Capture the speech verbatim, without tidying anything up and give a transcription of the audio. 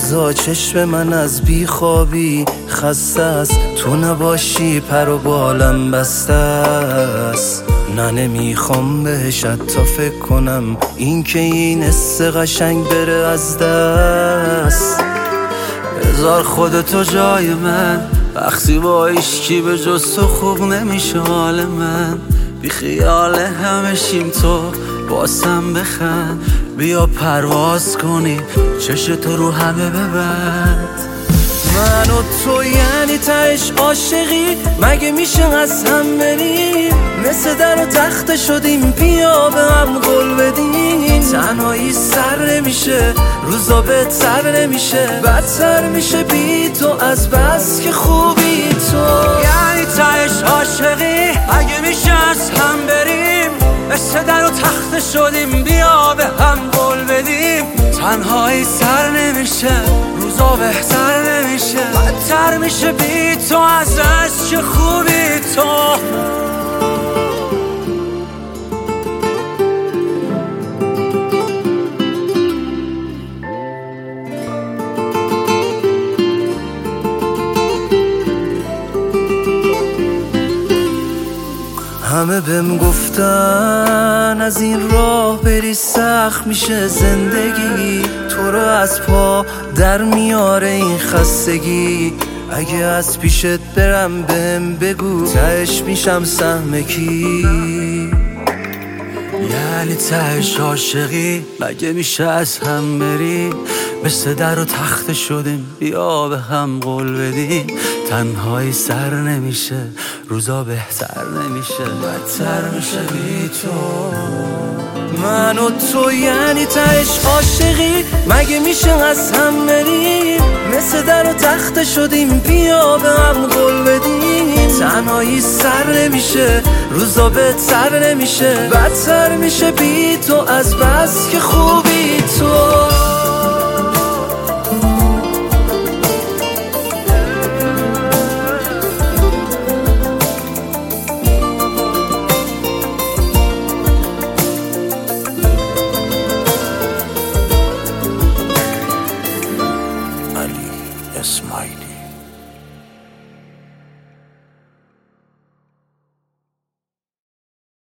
لحظه چشم من از بیخوابی خسته است، تو نباشی پر و بالم بسته است. نه نمیخوام بهش حتی فکر کنم، این که این حس قشنگ بره از دست. بذار خودتو جای من، وقتی با عشقی به جز تو خوب نمیشه حال من. بی خیال همه شیم تو باسم بخند، بیا پرواز کنی چش تو رو همه ببند. من و تو یعنی تهش عاشقی، مگه میشه از هم بریم؟ مثل در و تخت شدیم، بیا به هم قول بدیم. تنهایی سر نمیشه، روزا بهتر نمیشه، بدتر میشه بی تو از بس که خوبی تو. یعنی تهش عاشقی، مگه میشه از هم بریم؟ مثل در و تخت شدیم، بیا به هم قول بدیم. تنهایی سر نمیشه، روزا بهتر نمیشه، بدتر میشه بی تو از بس که خوبی تو. همه بهم گفتن از این راه بری سخت میشه زندگی، تو رو از پا در میاره این خستگی. اگه از پیشت برم بهم بگو، تهش میشم سهم کی؟ یعنی تهش عاشقی، مگه میشه از هم بریم؟ مثل در و تخت شدیم، بیا به هم قول بدیم. تنهایی سر نمیشه، روزا بهتر نمیشه، بدتر میشه بی تو. من و تو یعنی تهش عاشقی، مگه میشه از هم بریم؟ مثل در و تخت شدیم، بیا به هم قول بدیم. تنهایی سر نمیشه، روزا بهتر نمیشه، بدتر میشه بی تو از بس که خوبی تو.